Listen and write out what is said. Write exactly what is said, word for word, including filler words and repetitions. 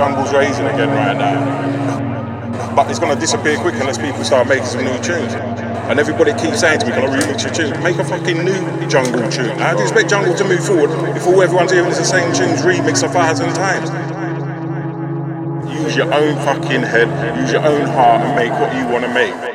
jungle's raising again right now. But it's going to disappear quick unless people start making some new tunes. And everybody keeps saying to me, can I remix your tune? Make a fucking new jungle tune. How do you expect jungle to move forward if all everyone's hearing is the same tunes remixed a thousand times? Use your own fucking head, use your own heart and make what you want to make.